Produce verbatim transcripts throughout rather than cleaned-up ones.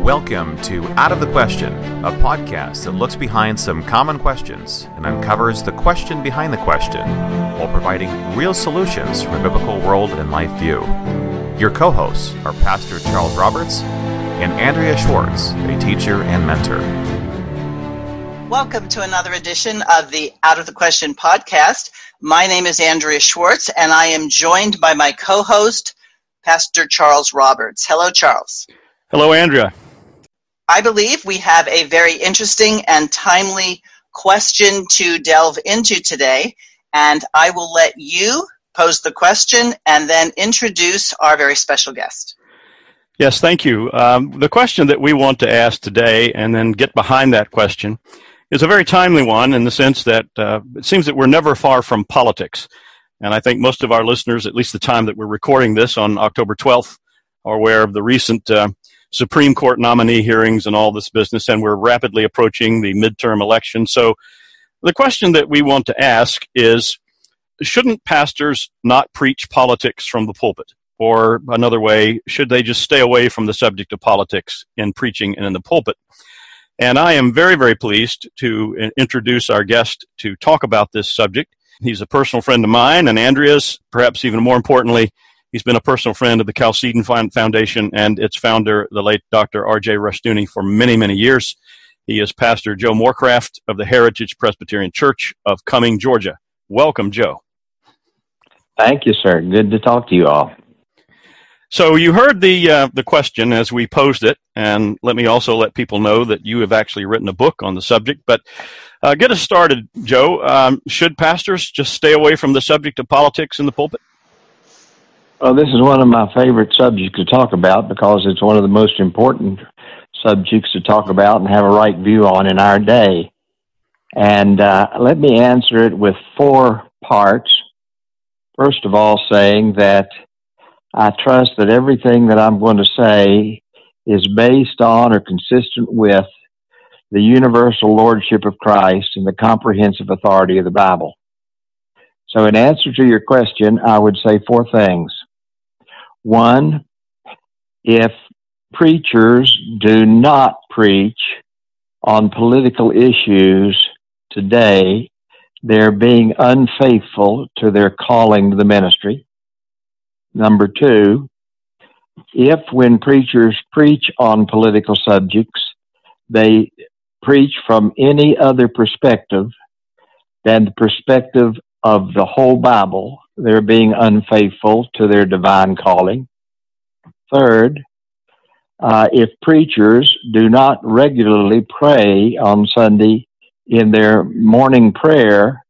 Welcome to Out of the Question, a podcast that looks behind some common questions and uncovers the question behind the question while providing real solutions from a biblical world and life view. Your co-hosts are Pastor Charles Roberts and Andrea Schwartz, a teacher and mentor. Welcome to another edition of the Out of the Question podcast. My name is Andrea Schwartz, and I am joined by my co-host, Pastor Charles Roberts. Hello, Charles. Hello, Andrea. I believe we have a very interesting and timely question to delve into today, and I will let you pose the question and then introduce our very special guest. Yes, thank you. Um, the question that we want to ask today and then get behind that question is a very timely one in the sense that uh, it seems that we're never far from politics. And I think most of our listeners, at least the time that we're recording this on October twelfth, are aware of the recent uh, Supreme Court nominee hearings and all this business, and we're rapidly approaching the midterm election. So the question that we want to ask is, shouldn't pastors not preach politics from the pulpit? Or another way, should they just stay away from the subject of politics in preaching and in the pulpit? And I am very, very pleased to introduce our guest to talk about this subject. He's a personal friend of mine and Andrea's, perhaps even more importantly. He's been a personal friend of the Chalcedon Foundation and its founder, the late Doctor R J Rushdoony, for many, many years. He is Pastor Joe Morecraft of the Heritage Presbyterian Church of Cumming, Georgia. Welcome, Joe. Thank you, sir. Good to talk to you all. So you heard the uh, the question as we posed it, and let me also let people know that you have actually written a book on the subject. But uh, get us started, Joe. Um, should pastors just stay away from the subject of politics in the pulpit? Well, this is one of my favorite subjects to talk about because it's one of the most important subjects to talk about and have a right view on in our day. And uh, let me answer it with four parts. First of all, saying that I trust that everything that I'm going to say is based on or consistent with the universal lordship of Christ and the comprehensive authority of the Bible. So in answer to your question, I would say four things. One, if preachers do not preach on political issues today, they're being unfaithful to their calling to the ministry. Number two, if when preachers preach on political subjects, they preach from any other perspective than the perspective of the whole Bible, they're being unfaithful to their divine calling. Third, uh, if preachers do not regularly pray on Sunday in their morning prayer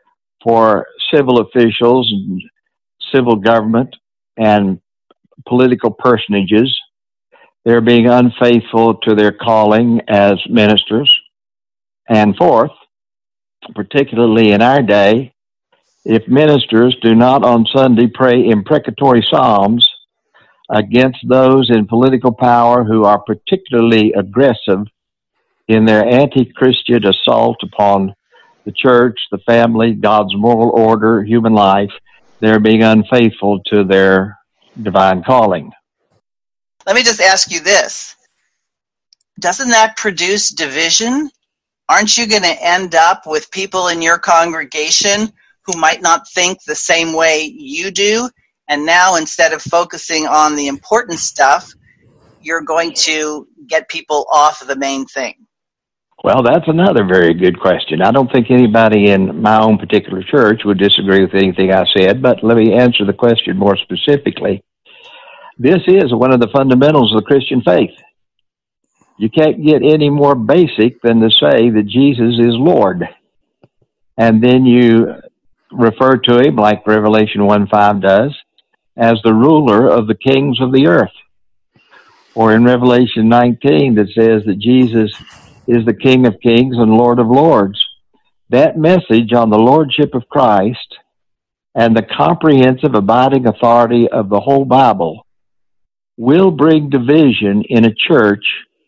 for civil officials and civil government and political personages, they're being unfaithful to their calling as ministers. And fourth, particularly in our day, if ministers do not on Sunday pray imprecatory psalms against those in political power who are particularly aggressive in their anti-Christian assault upon the church, the family, God's moral order, human life, they're being unfaithful to their divine calling. Let me just ask you this. Doesn't that produce division? Aren't you going to end up with people in your congregation who might not think the same way you do? And now instead of focusing on the important stuff, you're going to get people off the main thing. Well, that's another very good question. I don't think anybody in my own particular church would disagree with anything I said, but let me answer the question more specifically. This is one of the fundamentals of the Christian faith. You can't get any more basic than to say that Jesus is Lord. And then you refer to him, like Revelation one five does, as the ruler of the kings of the earth. Or in Revelation nineteen that says that Jesus is the King of kings and Lord of lords. That message on the lordship of Christ and the comprehensive abiding authority of the whole Bible will bring division in a church,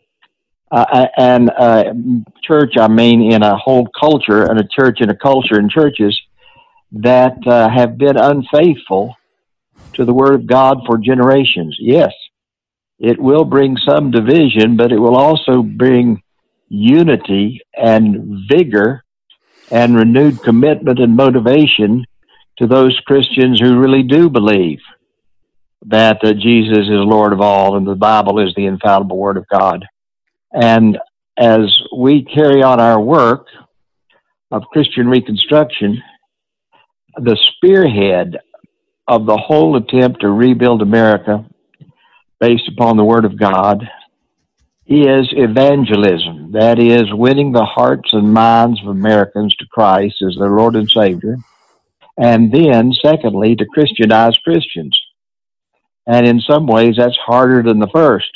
uh, and uh, church, I mean in a whole culture, and a church in a culture and churches that uh, have been unfaithful to the Word of God for generations. Yes, It will bring some division, but it will also bring unity and vigor and renewed commitment and motivation to those Christians who really do believe that uh, Jesus is Lord of all and the Bible is the infallible Word of God. And as we carry on our work of Christian reconstruction, the spearhead of the whole attempt to rebuild America based upon the Word of God is evangelism. That is, winning the hearts and minds of Americans to Christ as their Lord and Savior. And then, secondly, to Christianize Christians. And in some ways, that's harder than the first.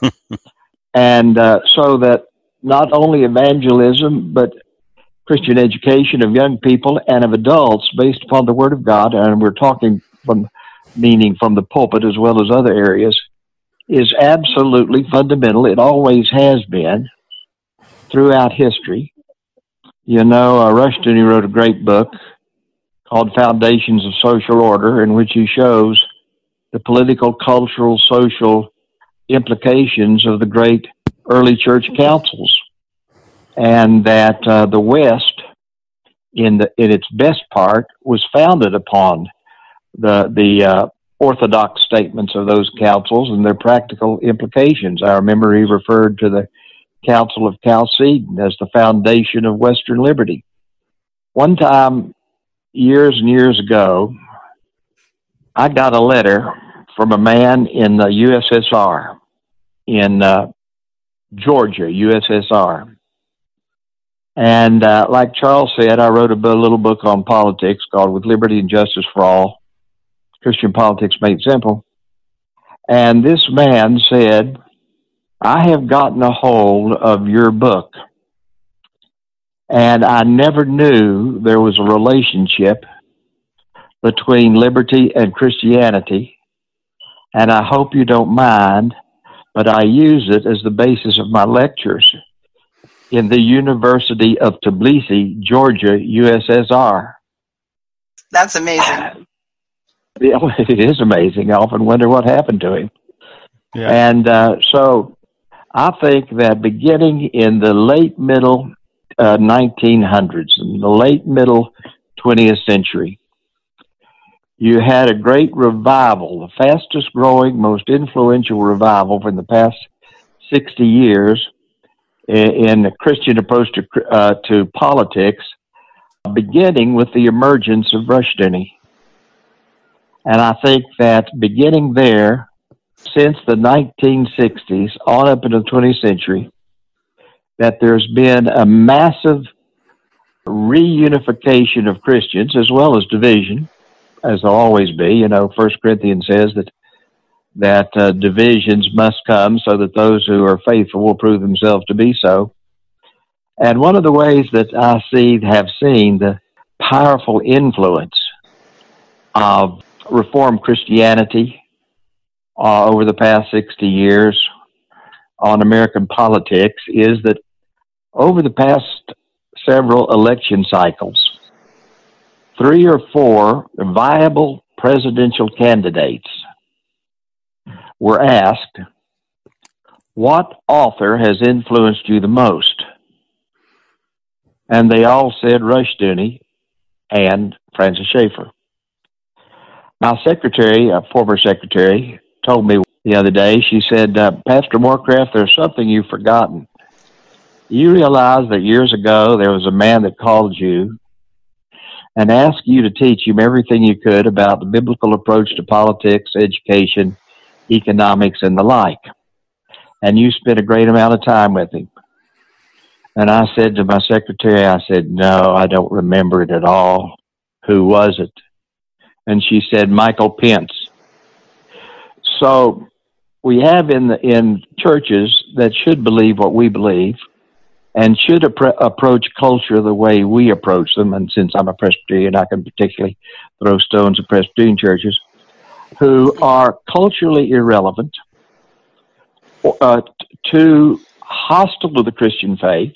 And uh, so that not only evangelism, but Christian education of young people and of adults based upon the Word of God, and we're talking from meaning from the pulpit as well as other areas, is absolutely fundamental. It always has been throughout history. You know, uh, Rushdoony wrote a great book called Foundations of Social Order, in which he shows the political, cultural, social implications of the great early church councils, and that uh, the West, in the in its best part, was founded upon the the uh, orthodox statements of those councils and their practical implications. I remember he referred to the Council of Chalcedon as the foundation of Western liberty. One time, years and years ago, I got a letter from a man in the U S S R, in uh, Georgia, U S S R. And uh, like Charles said, I wrote a little book on politics called With Liberty and Justice for All, Christian Politics Made Simple. And this man said, I have gotten a hold of your book, and I never knew there was a relationship between liberty and Christianity, and I hope you don't mind, but I use it as the basis of my lectures in the University of Tbilisi, Georgia, U S S R. That's amazing. Yeah, it is amazing. I often wonder what happened to him. Yeah. And uh, so I think that beginning in the late middle uh, nineteen hundreds, in the late middle twentieth century, you had a great revival, the fastest growing, most influential revival in the past sixty years in the Christian approach to, uh, to politics, beginning with the emergence of Rushdoony. And I think that beginning there, since the nineteen sixties, on up into the twentieth century, that there's been a massive reunification of Christians as well as division, as there'll always be. You know, First Corinthians says that that uh, divisions must come so that those who are faithful will prove themselves to be so. And one of the ways that I see have seen the powerful influence of Reformed Christianity uh, over the past sixty years on American politics is that over the past several election cycles, three or four viable presidential candidates were asked, what author has influenced you the most? And they all said Rushdoony and Francis Schaeffer. My secretary, a former secretary, told me the other day, she said, uh, Pastor Morecraft, there's something you've forgotten. You realize that years ago there was a man that called you and asked you to teach him everything you could about the biblical approach to politics, education, economics, and the like. And you spent a great amount of time with him. And I said to my secretary, I said, no, I don't remember it at all. Who was it? And she said, Michael Pence. So we have in the, in churches that should believe what we believe and should appro- approach culture the way we approach them. And since I'm a Presbyterian, I can particularly throw stones at Presbyterian churches who are culturally irrelevant, uh, to hostile to the Christian faith,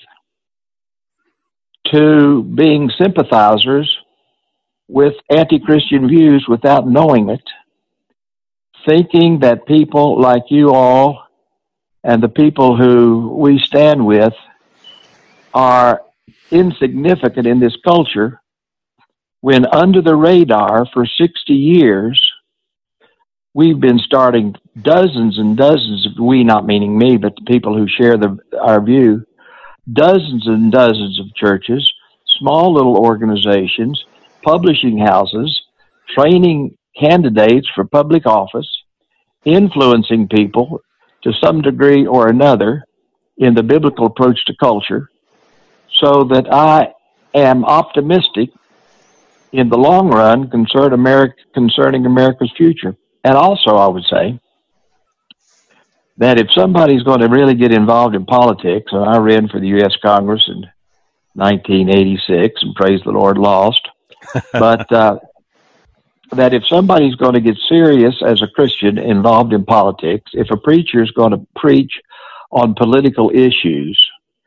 to being sympathizers with anti-Christian views without knowing it, thinking that people like you all and the people who we stand with are insignificant in this culture, when under the radar for sixty years, we've been starting dozens and dozens of, we not meaning me, but the people who share the, our view, dozens and dozens of churches, small little organizations, publishing houses, training candidates for public office, influencing people to some degree or another in the biblical approach to culture, so that I am optimistic in the long run concern America, concerning America's future. And also, I would say that if somebody's going to really get involved in politics, and I ran for the U S Congress in nineteen eighty-six, and praise the Lord, lost, but uh, that if somebody's going to get serious as a Christian involved in politics, if a preacher is going to preach on political issues,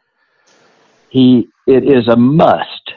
he it is a must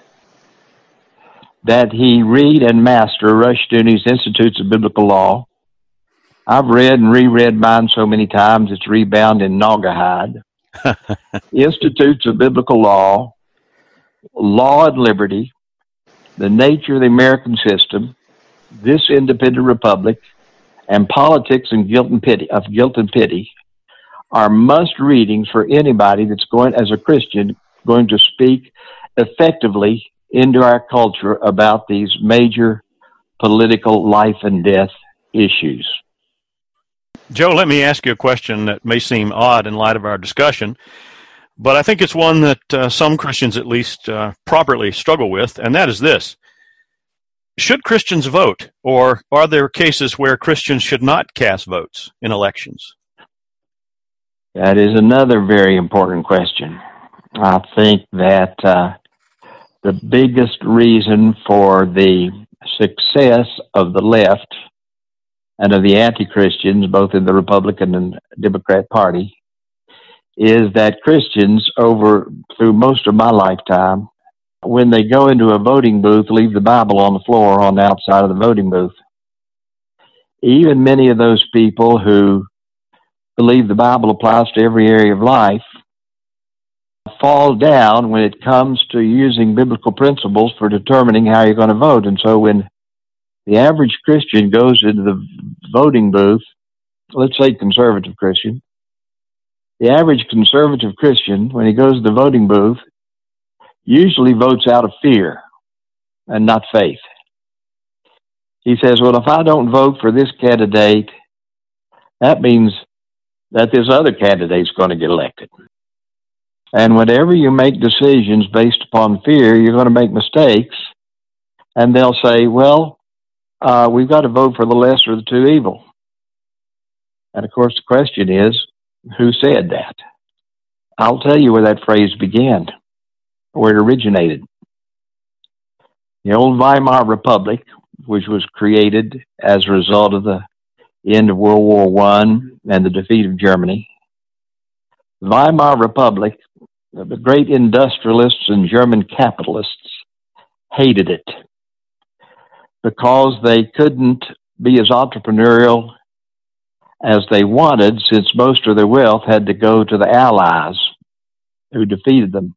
that he read and master Rushdoony's Institutes of Biblical Law. I've read and reread mine so many times it's rebound in Naugahyde. Institutes of Biblical Law, Law and Liberty, The Nature of the American System, This Independent Republic, and Politics and Guilt and Pity of Guilt and Pity are must readings for anybody that's going, as a Christian, going to speak effectively into our culture about these major political life and death issues. Joe, let me ask you a question that may seem odd in light of our discussion, but I think it's one that uh, some Christians at least uh, properly struggle with, and that is this. Should Christians vote, or are there cases where Christians should not cast votes in elections? That is another very important question. I think that uh, the biggest reason for the success of the left and of the anti-Christians, both in the Republican and Democrat Party, is that Christians, over through most of my lifetime, when they go into a voting booth, leave the Bible on the floor on the outside of the voting booth. Even many of those people who believe the Bible applies to every area of life fall down when it comes to using biblical principles for determining how you're going to vote. And so when the average Christian goes into the voting booth, let's say conservative Christian, the average conservative Christian, when he goes to the voting booth, usually votes out of fear and not faith. He says, well, if I don't vote for this candidate, that means that this other candidate's going to get elected. And whenever you make decisions based upon fear, you're going to make mistakes. And they'll say, well, uh, we've got to vote for the lesser of the two evil. And of course, the question is, who said that? I'll tell you where that phrase began, where it originated. The old Weimar Republic, which was created as a result of the end of World War One and the defeat of Germany. The Weimar Republic, the great industrialists and German capitalists hated it because they couldn't be as entrepreneurial as they wanted, since most of their wealth had to go to the Allies who defeated them.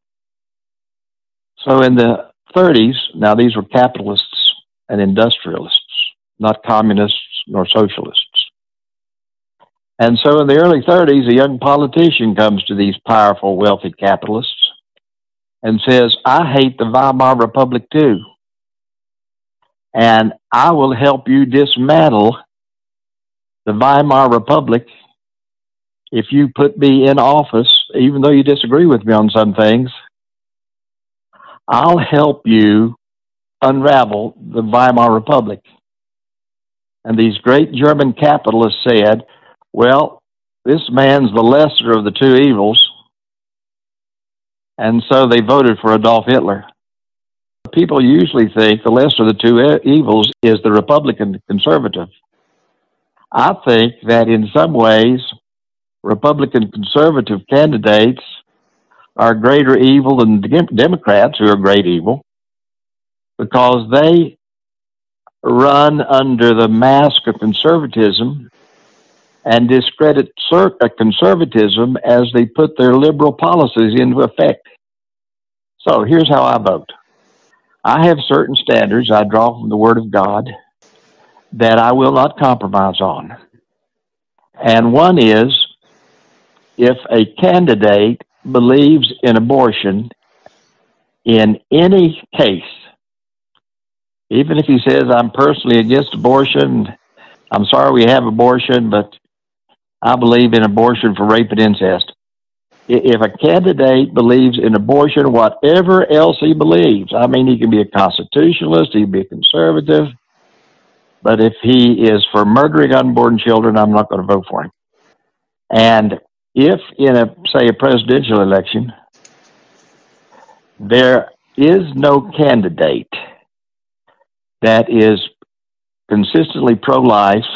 So in the thirties, now these were capitalists and industrialists, not communists nor socialists. And so in the early thirties, a young politician comes to these powerful, wealthy capitalists and says, I hate the Weimar Republic too, and I will help you dismantle the Weimar Republic if you put me in office, even though you disagree with me on some things. I'll help you unravel the Weimar Republic. And these great German capitalists said, well, this man's the lesser of the two evils. And so they voted for Adolf Hitler. People usually think the lesser of the two evils is the Republican conservative. I think that in some ways, Republican conservative candidates are greater evil than Democrats, who are great evil, because they run under the mask of conservatism and discredit conservatism as they put their liberal policies into effect. So here's how I vote. I have certain standards I draw from the Word of God that I will not compromise on. And one is, if a candidate believes in abortion in any case, even if he says, I'm personally against abortion, I'm sorry we have abortion, but I believe in abortion for rape and incest. If a candidate believes in abortion, whatever else he believes, I mean, he can be a constitutionalist, he can be a conservative, but if he is for murdering unborn children, I'm not going to vote for him. And if in a, say, a presidential election, there is no candidate that is consistently pro-life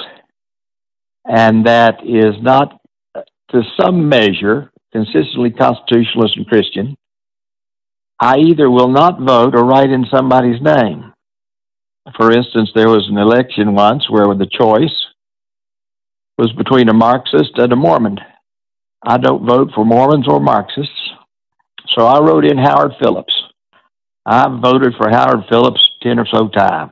and that is not, to some measure, consistently constitutionalist and Christian, I either will not vote or write in somebody's name. For instance, there was an election once where the choice was between a Marxist and a Mormon. I don't vote for Mormons or Marxists, so I wrote in Howard Phillips. I've voted for Howard Phillips ten or so times.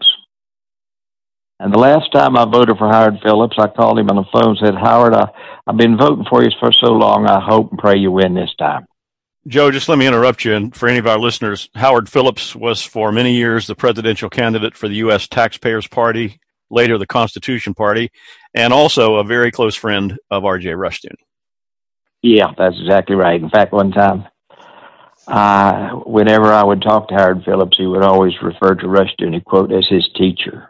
And the last time I voted for Howard Phillips, I called him on the phone and said, Howard, I, I've been voting for you for so long, I hope and pray you win this time. Joe, just let me interrupt you. And for any of our listeners, Howard Phillips was for many years the presidential candidate for the U S Taxpayers Party, later the Constitution Party, and also a very close friend of R J Rushdoony. Yeah, that's exactly right. In fact, one time, uh, whenever I would talk to Howard Phillips, he would always refer to Rushdoony, quote, as his teacher.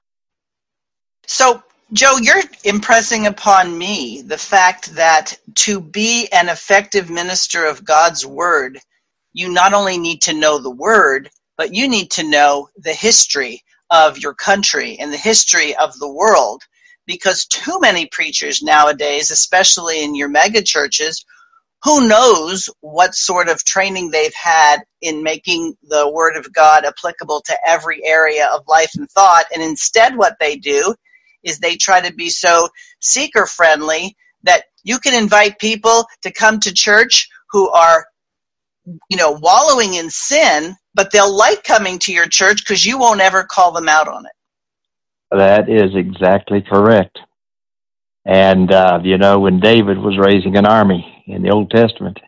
So, Joe, you're impressing upon me the fact that to be an effective minister of God's Word, you not only need to know the Word, but you need to know the history of your country and the history of the world. Because too many preachers nowadays, especially in your mega churches, who knows what sort of training they've had in making the Word of God applicable to every area of life and thought, and instead what they do is they try to be so seeker-friendly that you can invite people to come to church who are, you know, wallowing in sin, but they'll like coming to your church because you won't ever call them out on it. That is exactly correct. And, uh, you know, when David was raising an army in the Old Testament,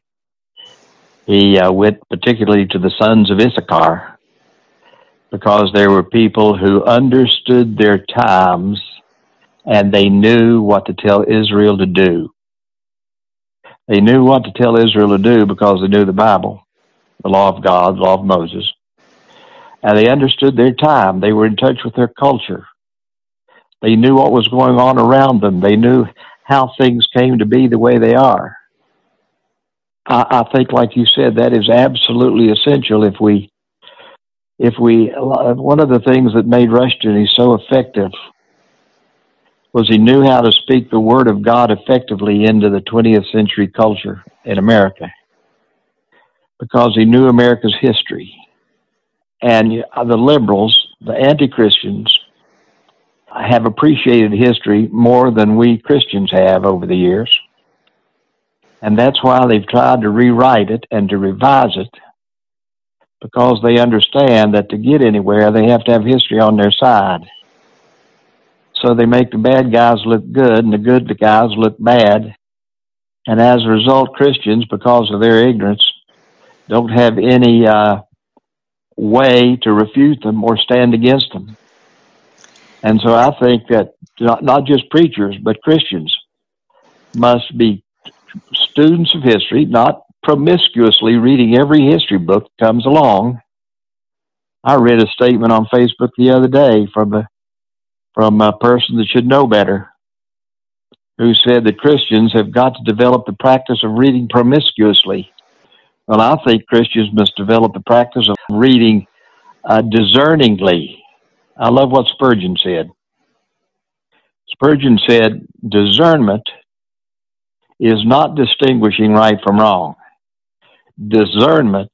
he uh, went particularly to the sons of Issachar because there were people who understood their times and they knew what to tell Israel to do. They knew what to tell Israel to do because they knew the Bible, the law of God, the law of Moses. And they understood their time. They were in touch with their culture. They knew what was going on around them. They knew how things came to be the way they are. I, I think, like you said, that is absolutely essential if we, if we, one of the things that made Rushdoony so effective was he knew how to speak the Word of God effectively into the twentieth century culture in America because he knew America's history. And the liberals, the anti-Christians, have appreciated history more than we Christians have over the years. And that's why they've tried to rewrite it and to revise it, because they understand that to get anywhere, they have to have history on their side. So they make the bad guys look good and the good guys look bad. And as a result, Christians, because of their ignorance, don't have any uh, way to refute them or stand against them. And so I think that not, not just preachers, but Christians must be students of history, not promiscuously reading every history book that comes along. I read a statement on Facebook the other day from a, from a person that should know better, who said that Christians have got to develop the practice of reading promiscuously. Well, I think Christians must develop the practice of reading uh, discerningly. I love what Spurgeon said. Spurgeon said, discernment is not distinguishing right from wrong. Discernment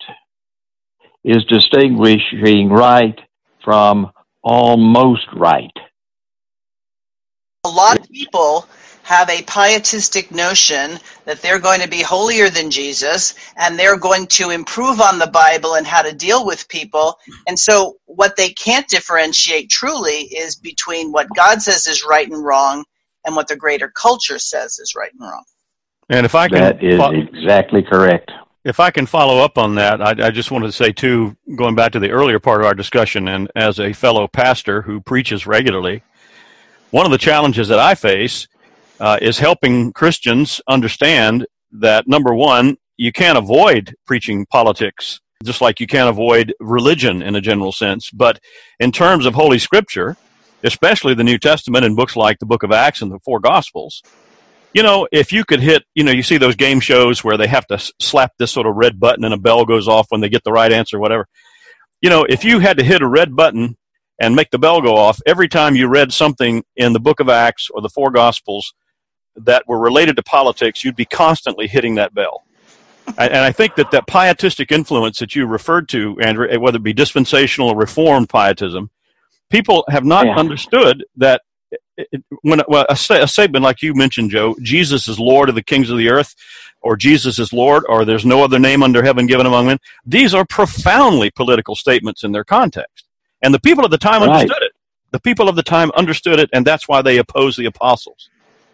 is distinguishing right from almost right. A lot of people have a pietistic notion that they're going to be holier than Jesus and they're going to improve on the Bible and how to deal with people. And so what they can't differentiate truly is between what God says is right and wrong and what the greater culture says is right and wrong. And if I can, that is exactly correct. If I can follow up on that, I, I just wanted to say, too, going back to the earlier part of our discussion, and as a fellow pastor who preaches regularly, one of the challenges that I face uh, is helping Christians understand that, number one, you can't avoid preaching politics, just like you can't avoid religion in a general sense. But in terms of Holy Scripture, especially the New Testament and books like the Book of Acts and the four Gospels, you know, if you could hit, you know, you see those game shows where they have to slap this sort of red button and a bell goes off when they get the right answer, whatever. You know, if you had to hit a red button and make the bell go off every time you read something in the Book of Acts or the four Gospels that were related to politics, you'd be constantly hitting that bell. And I think that that pietistic influence that you referred to, Andrew, whether it be dispensational or reformed pietism, people have not yeah. understood that It, when well, a, a statement like you mentioned, Joe, Jesus is Lord of the kings of the earth, or Jesus is Lord, or there's no other name under heaven given among men. These are profoundly political statements in their context. And the people of the time right. understood it. The people of the time understood it, and that's why they opposed the apostles.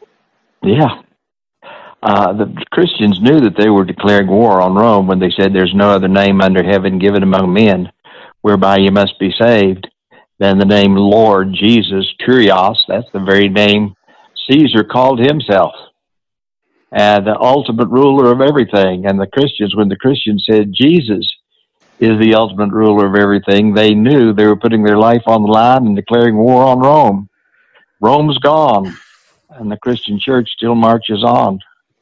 Yeah. Uh, the Christians knew that they were declaring war on Rome when they said there's no other name under heaven given among men whereby you must be saved than the name Lord Jesus, Kyrios. That's the very name Caesar called himself, and the ultimate ruler of everything. And the Christians, when the Christians said Jesus is the ultimate ruler of everything, they knew they were putting their life on the line and declaring war on Rome. Rome's gone, and the Christian church still marches on.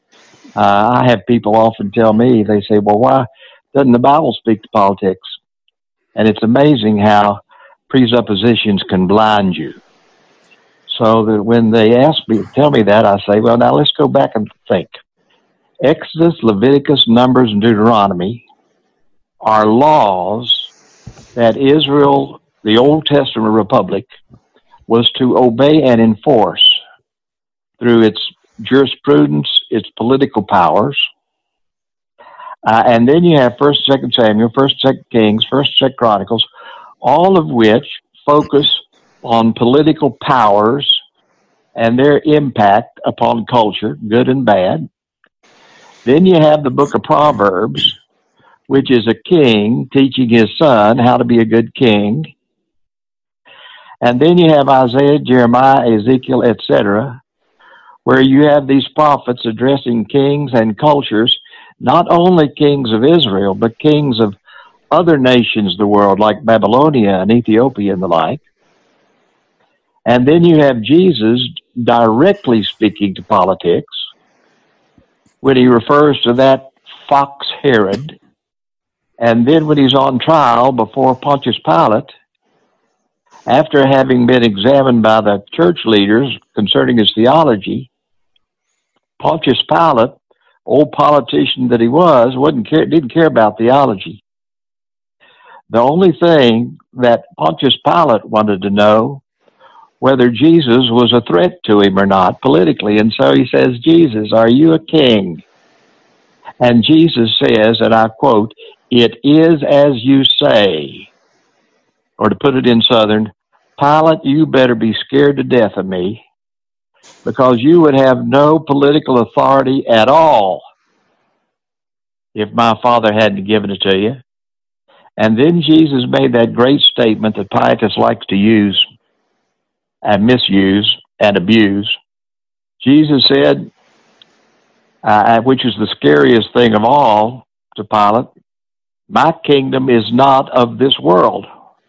Uh, I have people often tell me, they say, well, why doesn't the Bible speak to politics? And it's amazing how presuppositions can blind you. So that when they ask me, tell me that, I say, well, now let's go back and think. Exodus, Leviticus, Numbers, and Deuteronomy are laws that Israel, the Old Testament Republic, was to obey and enforce through its jurisprudence, its political powers. Uh, and then you have First, Second Samuel, First, Second Kings, First, Second Chronicles, all of which focus on political powers and their impact upon culture, good and bad. Then you have the book of Proverbs, which is a king teaching his son how to be a good king. And then you have Isaiah, Jeremiah, Ezekiel, et cetera, where you have these prophets addressing kings and cultures, not only kings of Israel, but kings of other nations of the world, like Babylonia and Ethiopia and the like. And then you have Jesus directly speaking to politics when he refers to that fox Herod. And then when he's on trial before Pontius Pilate, after having been examined by the church leaders concerning his theology, Pontius Pilate, old politician that he was, wasn't care, didn't care about theology. The only thing that Pontius Pilate wanted to know whether Jesus was a threat to him or not politically. And so he says, Jesus, are you a king? And Jesus says, and I quote, it is as you say. Or to put it in Southern, Pilate, you better be scared to death of me, because you would have no political authority at all if my Father hadn't given it to you. And then Jesus made that great statement that pietists like to use and misuse and abuse. Jesus said, uh, which is the scariest thing of all to Pilate, my kingdom is not of this world.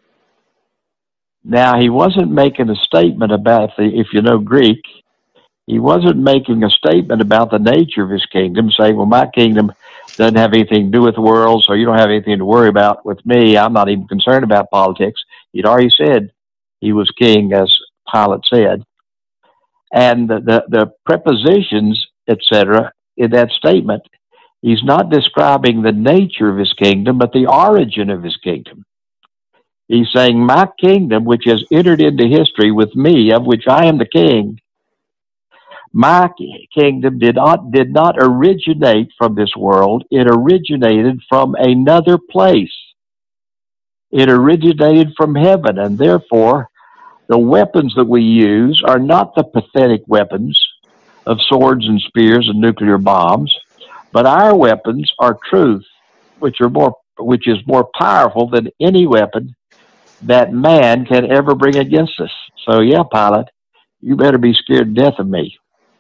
Now, he wasn't making a statement about the, if you know Greek, he wasn't making a statement about the nature of his kingdom, saying, well, my kingdom doesn't have anything to do with the world, so you don't have anything to worry about with me. I'm not even concerned about politics. He'd already said he was king, as Pilate said. And the, the, the prepositions, et cetera, in that statement, he's not describing the nature of his kingdom, but the origin of his kingdom. He's saying, my kingdom, which has entered into history with me, of which I am the king, My kingdom did not did not originate from this world. It originated from another place. It originated from heaven, and therefore the weapons that we use are not the pathetic weapons of swords and spears and nuclear bombs, but our weapons are truth, which are more which is more powerful than any weapon that man can ever bring against us. So yeah, Pilate, you better be scared to death of me.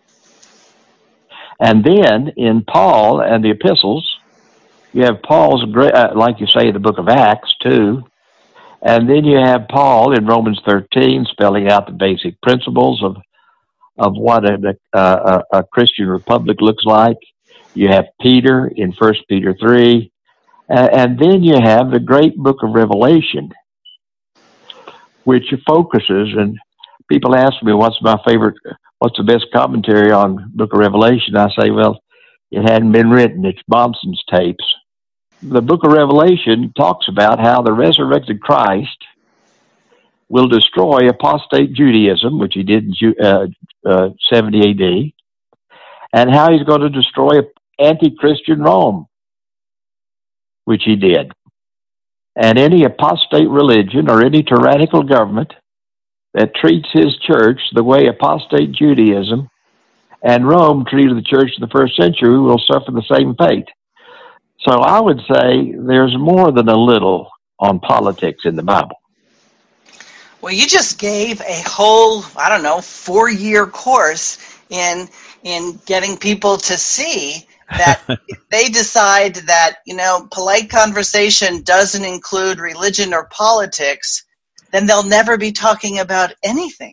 And then in Paul and the epistles, you have Paul's great, uh, like you say in the book of Acts too, and then you have Paul in Romans thirteen spelling out the basic principles of of what a, a, a Christian republic looks like. You have Peter in First Peter three, uh, and then you have the great book of Revelation, which focuses, and people ask me, what's my favorite, what's the best commentary on book of Revelation? I say, well, it hadn't been written. It's Momsen's tapes. The book of Revelation talks about how the resurrected Christ will destroy apostate Judaism, which he did in uh, uh, seventy A D, and how he's going to destroy anti-Christian Rome, which he did. And any apostate religion or any tyrannical government that treats his church the way apostate Judaism and Rome treated the church in the first century will suffer the same fate. So I would say there's more than a little on politics in the Bible. Well, you just gave a whole, I don't know, four-year course in in getting people to see that if they decide that, you know, polite conversation doesn't include religion or politics, then they'll never be talking about anything.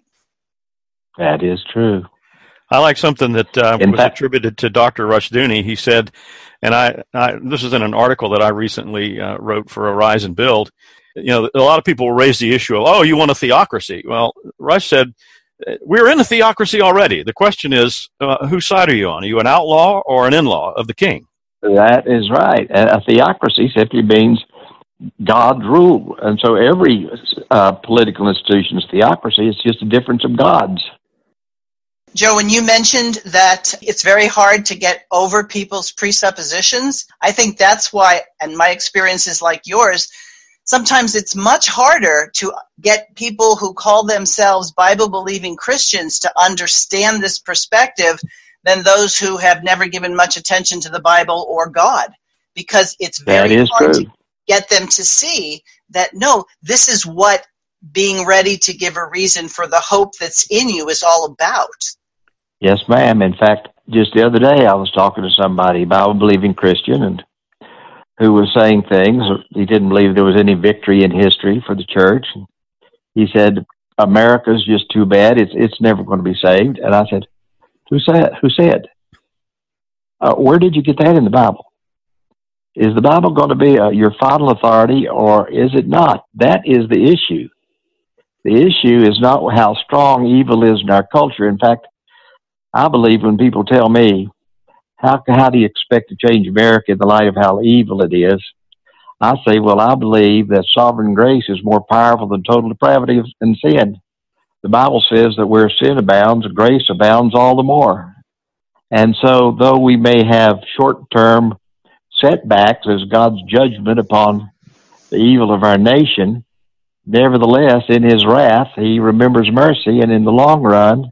That is true. I like something that uh, was fact, attributed to Doctor Rushdoony. He said, and I, I this is in an article that I recently uh, wrote for Arise and Build, you know, a lot of people raise the issue of, oh, you want a theocracy. Well, Rush said, we're in a theocracy already. The question is, uh, whose side are you on? Are you an outlaw or an in-law of the king? That is right. A theocracy simply means God's rule. And so every uh, political institution is theocracy. It's just a difference of gods. Joe, when you mentioned that it's very hard to get over people's presuppositions, I think that's why, and my experience is like yours, sometimes it's much harder to get people who call themselves Bible-believing Christians to understand this perspective than those who have never given much attention to the Bible or God, because it's very hard true. to get them to see that, no, this is what being ready to give a reason for the hope that's in you is all about. Yes, ma'am. In fact, just the other day I was talking to somebody, Bible-believing Christian, and who was saying things. He didn't believe there was any victory in history for the church. He said, America's just too bad. It's it's never going to be saved. And I said, who said? Who said? Uh, where did you get that in the Bible? Is the Bible going to be uh, your final authority, or is it not? That is the issue. The issue is not how strong evil is in our culture. In fact, I believe when people tell me, How how do you expect to change America in the light of how evil it is? I say, well, I believe that sovereign grace is more powerful than total depravity and sin. The Bible says that where sin abounds, grace abounds all the more. And so, though we may have short-term setbacks as God's judgment upon the evil of our nation, nevertheless, in His wrath, He remembers mercy, and in the long run,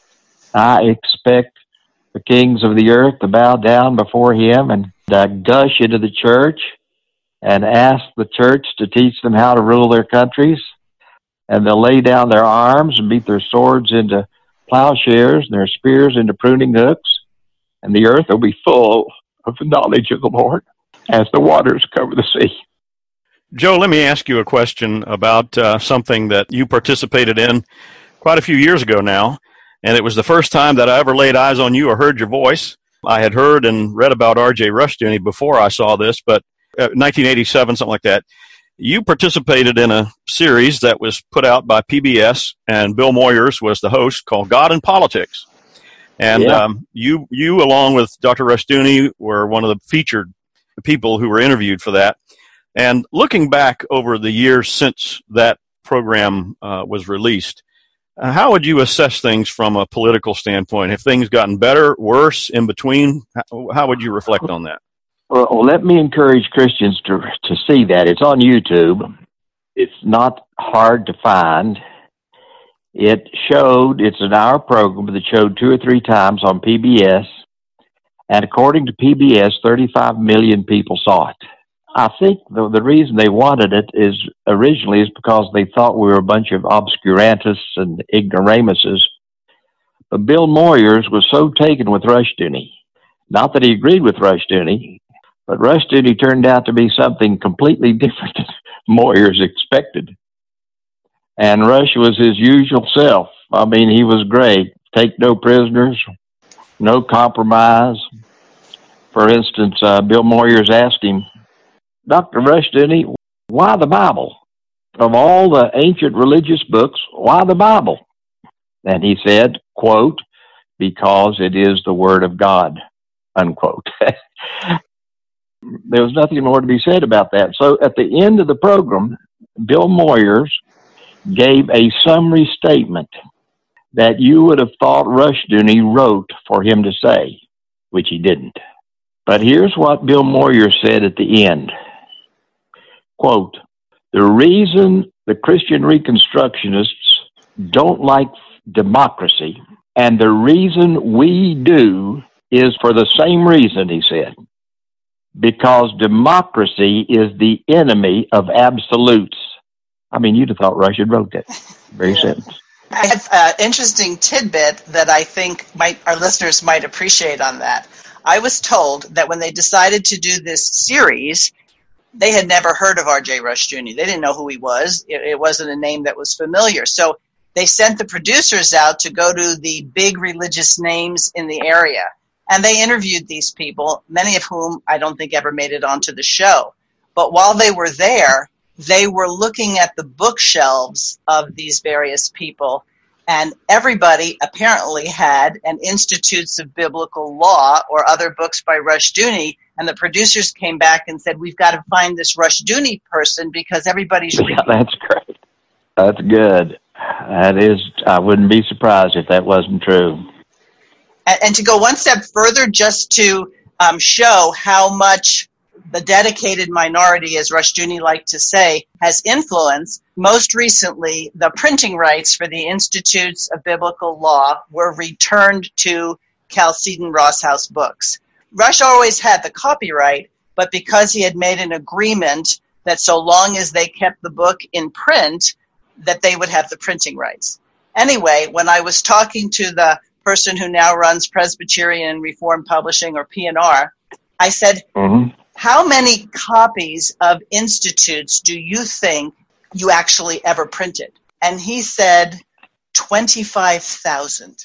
I expect the kings of the earth to bow down before Him and uh, gush into the church and ask the church to teach them how to rule their countries. And they'll lay down their arms and beat their swords into plowshares and their spears into pruning hooks. And the earth will be full of the knowledge of the Lord as the waters cover the sea. Joe, let me ask you a question about uh, something that you participated in quite a few years ago now. And it was the first time that I ever laid eyes on you or heard your voice. I had heard and read about R J Rushdoony before I saw this, but uh, nineteen eighty-seven, something like that. You participated in a series that was put out by P B S, and Bill Moyers was the host, called God and Politics. And yeah. um, you, you, along with Doctor Rushdoony, were one of the featured people who were interviewed for that. And looking back over the years since that program uh, was released, Uh, how would you assess things from a political standpoint? Have things gotten better, worse, in between? How, how would you reflect on that? Well, let me encourage Christians to to see that. It's on YouTube. It's not hard to find. It showed, it's an hour program that showed two or three times on P B S. And according to P B S, thirty-five million people saw it. I think the, the reason they wanted it is originally is because they thought we were a bunch of obscurantists and ignoramuses. But Bill Moyers was so taken with Rushdoony. Not that he agreed with Rushdoony, but Rushdoony turned out to be something completely different than Moyers expected. And Rush was his usual self. I mean, he was great. Take no prisoners, no compromise. For instance, uh, Bill Moyers asked him, Doctor Rushdoony, why the Bible? Of all the ancient religious books, why the Bible? And he said, quote, because it is the Word of God, unquote. There was nothing more to be said about that. So at the end of the program, Bill Moyers gave a summary statement that you would have thought Rushdoony wrote for him to say, which he didn't. But here's what Bill Moyers said at the end. Quote, the reason the Christian Reconstructionists don't like democracy, and the reason we do, is for the same reason, he said. Because democracy is the enemy of absolutes. I mean, you'd have thought Rush had wrote that very yeah. sentence. I have an interesting tidbit that I think might, our listeners might appreciate on that. I was told that when they decided to do this series, they had never heard of R J Rushdoony. They didn't know who he was. It, it wasn't a name that was familiar. So they sent the producers out to go to the big religious names in the area. And they interviewed these people, many of whom I don't think ever made it onto the show. But while they were there, they were looking at the bookshelves of these various people, and everybody apparently had an Institutes of Biblical Law or other books by Rushdoony, and the producers came back and said, we've got to find this Rushdoony person because everybody's reading. Yeah, that's great. That's good. That is, I wouldn't be surprised if that wasn't true. And, and to go one step further, just to um, show how much the dedicated minority, as Rushdoony liked to say, has influence, most recently, the printing rights for the Institutes of Biblical Law were returned to Chalcedon Rosshouse Books. Rush always had the copyright, but because he had made an agreement that so long as they kept the book in print, that they would have the printing rights. Anyway, when I was talking to the person who now runs Presbyterian and Reformed Publishing, or P N R, I said, mm-hmm. how many copies of Institutes do you think you actually ever printed? And he said, twenty-five thousand.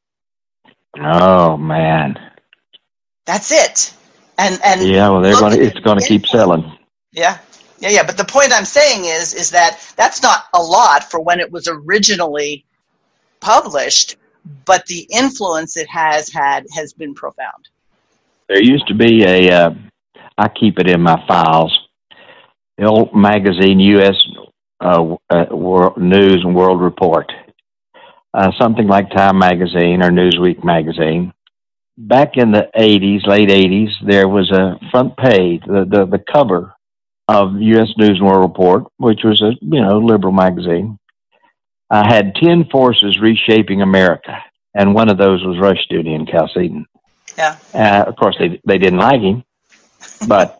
Oh, man. That's it. And and yeah, well, they're going to, it's going to keep selling. Yeah. Yeah, yeah. But the point I'm saying is, is that that's not a lot for when it was originally published, but the influence it has had has been profound. There used to be a, uh, I keep it in my files, the old magazine, U S uh, uh, World News and World Report, uh, something like Time Magazine or Newsweek Magazine. Back in the eighties, late eighties, there was a front page, the, the, the cover of U S News and World Report, which was a, you know, liberal magazine. I had ten forces reshaping America, and one of those was Rushdoony in Chalcedon. Yeah. Uh, of course, they they didn't like him, but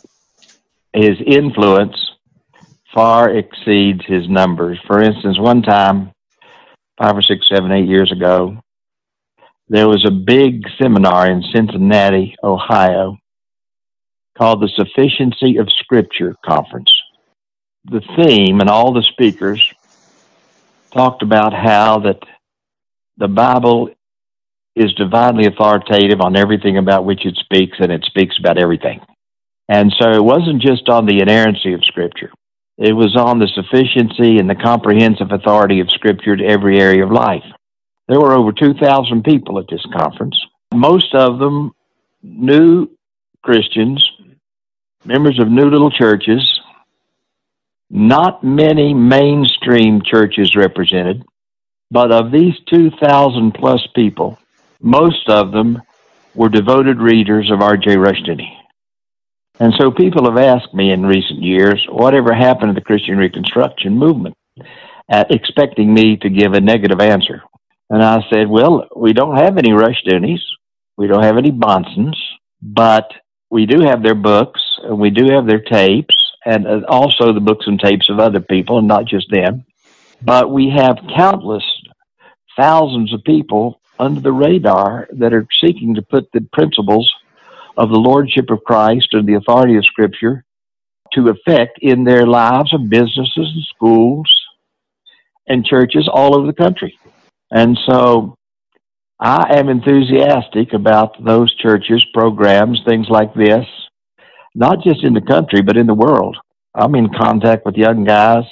his influence far exceeds his numbers. For instance, one time, five or six, seven, eight years ago, there was a big seminar in Cincinnati, Ohio, called the Sufficiency of Scripture Conference. The theme and all the speakers talked about how that the Bible is divinely authoritative on everything about which it speaks, and it speaks about everything. And so it wasn't just on the inerrancy of Scripture. It was on the sufficiency and the comprehensive authority of Scripture to every area of life. There were over two thousand people at this conference. Most of them new Christians, members of new little churches, not many mainstream churches represented, But of these two thousand plus people, most of them were devoted readers of R J Rushdoony. And so people have asked me in recent years, whatever happened to the Christian Reconstruction movement, uh, expecting me to give a negative answer. And I said, well, we don't have any Rushdoonys. We don't have any Bahnsen's, but we do have their books, and we do have their tapes, and also the books and tapes of other people, and not just them. But we have countless thousands of people under the radar that are seeking to put the principles of the Lordship of Christ and the authority of Scripture to effect in their lives of businesses and schools and churches all over the country. And so I am enthusiastic about those churches, programs, things like this, not just in the country, but in the world. I'm in contact with young guys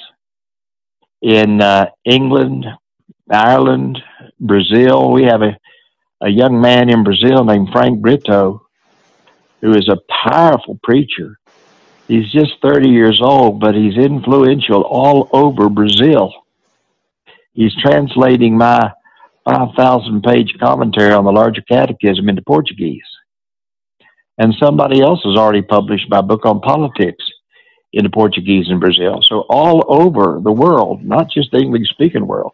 in uh, England, Ireland, Brazil. We have a, a young man in Brazil named Frank Brito, who is a powerful preacher. He's just thirty years old, but he's influential all over Brazil. He's translating my five thousand page commentary on the Larger Catechism into Portuguese. And somebody else has already published my book on politics into Portuguese in Brazil. So all over the world, not just the English-speaking world,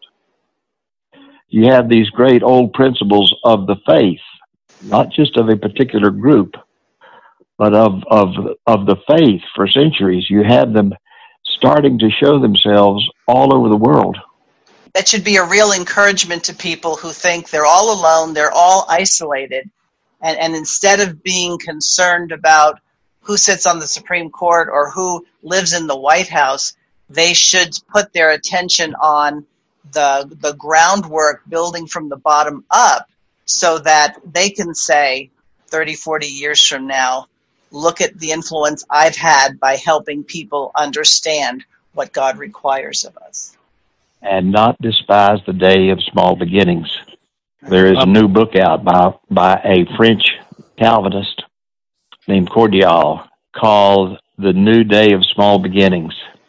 you have these great old principles of the faith, not just of a particular group, but of, of, of the faith for centuries. You have them starting to show themselves all over the world. That should be a real encouragement to people who think they're all alone, they're all isolated, and, and instead of being concerned about who sits on the Supreme Court or who lives in the White House, they should put their attention on the the groundwork building from the bottom up so that they can say thirty, forty years from now, look at the influence I've had by helping people understand what God requires of us. And not despise the day of small beginnings. There is a new book out by, by a French Calvinist named Cordial called The New Day of Small Beginnings.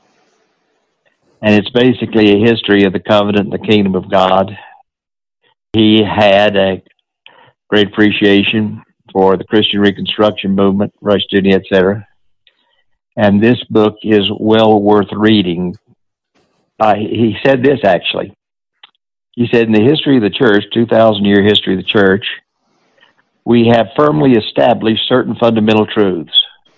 And it's basically a history of the covenant and the kingdom of God. He had a great appreciation for the Christian Reconstruction movement, Rushdoony, et cetera. And this book is well worth reading. Uh, he said this, actually. He said, in the history of the church, two thousand year history of the church, we have firmly established certain fundamental truths.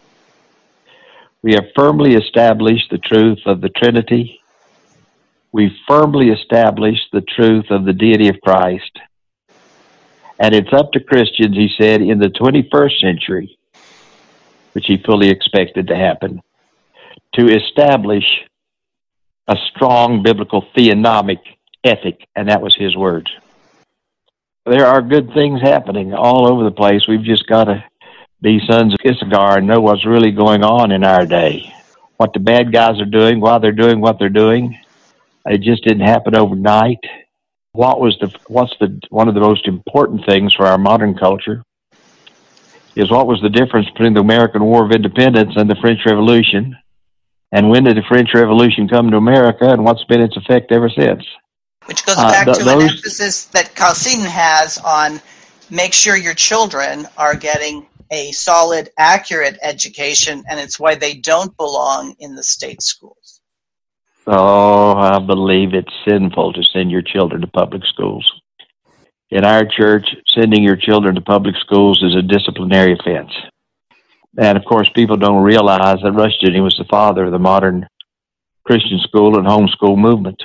We have firmly established the truth of the Trinity. We've firmly established the truth of the deity of Christ. And it's up to Christians, he said, in the twenty-first century, which he fully expected to happen, to establish a strong biblical theonomic ethic, and that was his words. There are good things happening all over the place. We've just got to be sons of Issachar and know what's really going on in our day. What the bad guys are doing, why they're doing what they're doing. It just didn't happen overnight. What was the what's the one of the most important things for our modern culture is what was the difference between the American War of Independence and the French Revolution, and when did the French Revolution come to America, and what's been its effect ever since? Which goes Uh, back th- to those- an emphasis that Chalcedon has on make sure your children are getting a solid, accurate education, and it's why they don't belong in the state schools. Oh, I believe it's sinful to send your children to public schools. In our church, sending your children to public schools is a disciplinary offense. And of course, people don't realize that Rushdoony was the father of the modern Christian school and homeschool movement.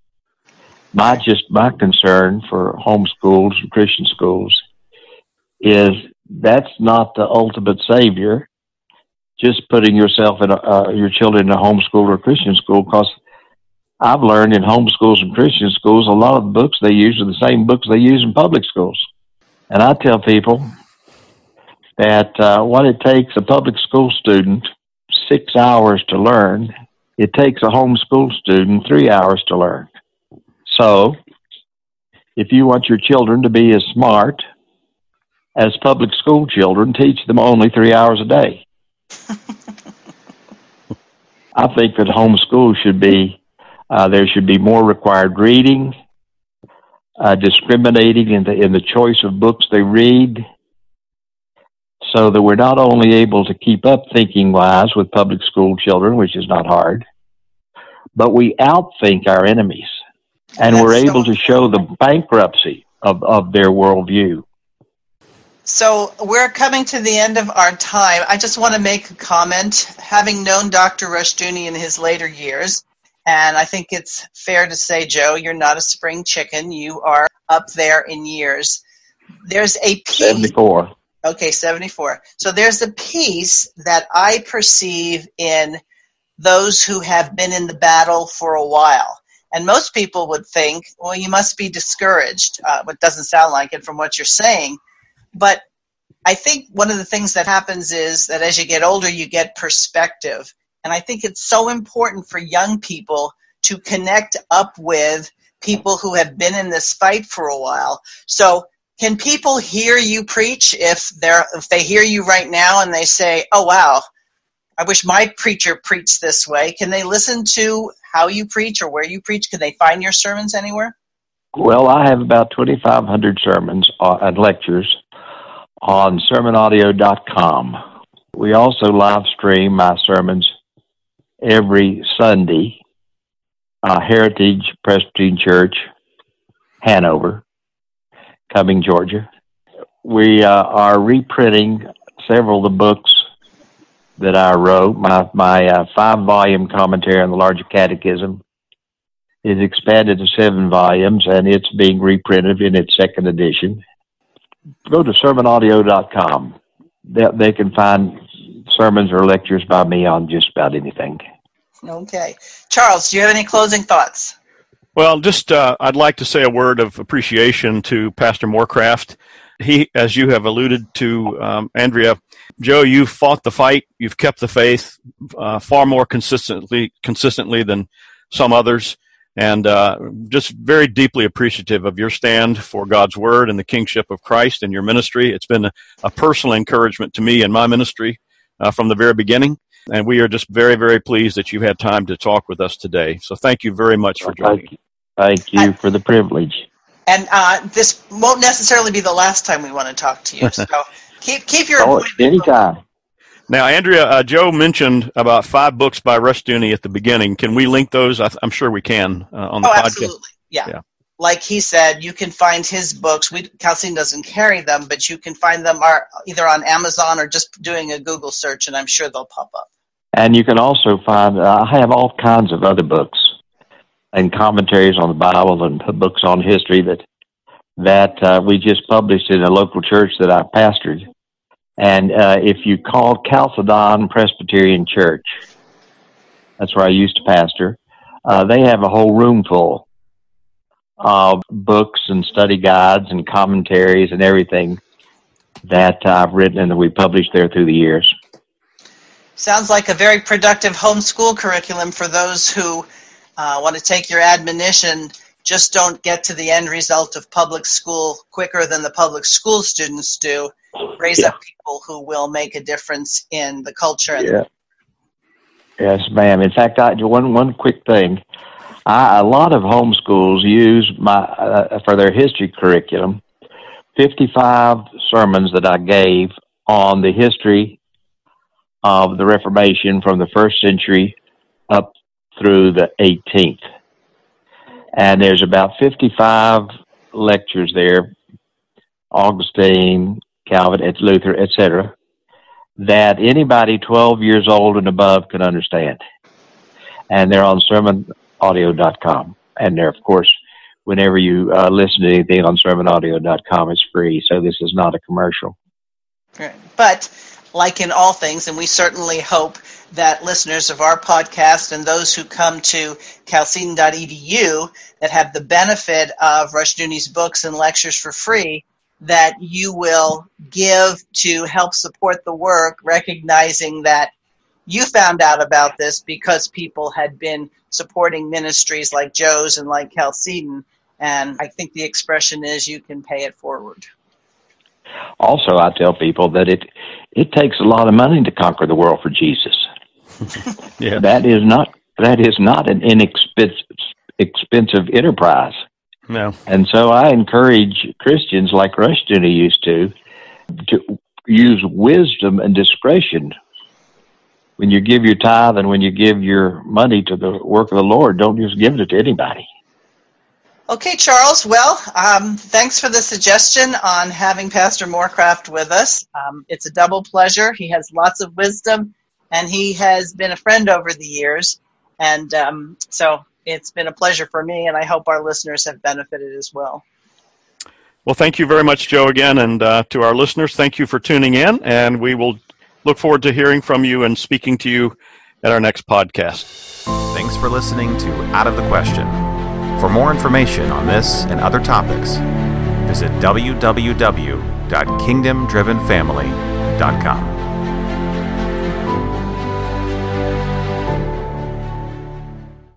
My just my concern for homeschools and Christian schools is that's not the ultimate savior. Just putting yourself in a, uh, your children in a homeschool or Christian school, because I've learned in homeschools and Christian schools, a lot of the books they use are the same books they use in public schools. And I tell people that uh, what it takes a public school student six hours to learn, it takes a homeschool student three hours to learn. So if you want your children to be as smart as public school children, teach them only three hours a day. I think that homeschool should be, uh, there should be more required reading, uh, discriminating in the, in the choice of books they read, so that we're not only able to keep up thinking-wise with public school children, which is not hard, but we outthink our enemies, and That's we're so able to show the bankruptcy of, of their worldview. So we're coming to the end of our time. I just want to make a comment. Having known Doctor Rushdoony in his later years, and I think it's fair to say, Joe, you're not a spring chicken. You are up there in years. There's a piece. seventy-four. Okay, seventy-four. So there's a piece that I perceive in those who have been in the battle for a while. And most people would think, well, you must be discouraged. Uh, it doesn't sound like it from what you're saying. But I think one of the things that happens is that as you get older, you get perspective. And I think it's so important for young people to connect up with people who have been in this fight for a while. So can people hear you preach if they're if they hear you right now and they say, oh, wow, I wish my preacher preached this way? Can they listen to how you preach or where you preach? Can they find your sermons anywhere? Well, I have about twenty-five hundred sermons uh, and lectures on sermon audio dot com. We also live stream my sermons every Sunday, uh, Heritage Presbyterian Church, Hanover, Cumming, Georgia. We uh, are reprinting several of the books that I wrote. My, my uh, five-volume commentary on the Larger Catechism is expanded to seven volumes, and it's being reprinted in its second edition. Go to sermon audio dot com. They, they can find sermons or lectures by me on just about anything. Okay. Charles, do you have any closing thoughts? Well, just uh, I'd like to say a word of appreciation to Pastor Morecraft. He, as you have alluded to, um, Andrea, Joe, you've fought the fight. You've kept the faith uh, far more consistently, consistently than some others. And uh, just very deeply appreciative of your stand for God's Word and the kingship of Christ in your ministry. It's been a, a personal encouragement to me in my ministry uh, from the very beginning. And we are just very, very pleased that you had time to talk with us today. So thank you very much for well, joining. Thank you, thank you for the privilege. And uh, this won't necessarily be the last time we want to talk to you. So keep keep your oh, appointment. Anytime. Now, Andrea, uh, Joe mentioned about five books by Rushdoony at the beginning. Can we link those? I th- I'm sure we can uh, on the oh, podcast. Absolutely. Yeah. yeah. Like he said, you can find his books. We Chalcedon doesn't carry them, but you can find them are either on Amazon or just doing a Google search, and I'm sure they'll pop up. And you can also find, uh, I have all kinds of other books and commentaries on the Bible and books on history that that uh, we just published in a local church that I pastored. And uh, if you call Chalcedon Presbyterian Church, that's where I used to pastor, uh, they have a whole room full of books and study guides and commentaries and everything that I've written and that we published there through the years. Sounds like a very productive homeschool curriculum for those who uh, want to take your admonition. Just don't get to the end result of public school quicker than the public school students do. Raise yeah. up people who will make a difference in the culture. And yeah. Yes, ma'am. In fact, I, one one quick thing. I, a lot of homeschools use my uh, for their history curriculum, fifty-five sermons that I gave on the history of the Reformation from the first century up through the eighteenth. And there's about fifty-five lectures there, Augustine, Calvin, Luther, et cetera, that anybody twelve years old and above can understand. And they're on sermon audio dot com. And they're, of course, whenever you uh, listen to anything on sermon audio dot com, it's free. So this is not a commercial. Right. But like in all things, and we certainly hope that listeners of our podcast and those who come to chalcedon dot e d u that have the benefit of Rushdoony's books and lectures for free, that you will give to help support the work, recognizing that you found out about this because people had been supporting ministries like Joe's and like Chalcedon, and I think the expression is you can pay it forward. Also, I tell people that it it takes a lot of money to conquer the world for Jesus. yeah. That is not that is not an inexpensive expensive enterprise. No. And so I encourage Christians like Rushdoony used to, to use wisdom and discretion. When you give your tithe and when you give your money to the work of the Lord, don't just give it to anybody. Okay, Charles. Well, um, thanks for the suggestion on having Pastor Morecraft with us. Um, it's a double pleasure. He has lots of wisdom, and he has been a friend over the years. And um, so it's been a pleasure for me, and I hope our listeners have benefited as well. Well, thank you very much, Joe, again. And uh, to our listeners, thank you for tuning in, and we will look forward to hearing from you and speaking to you at our next podcast. Thanks for listening to Out of the Question. For more information on this and other topics, visit w w w dot kingdom driven family dot com.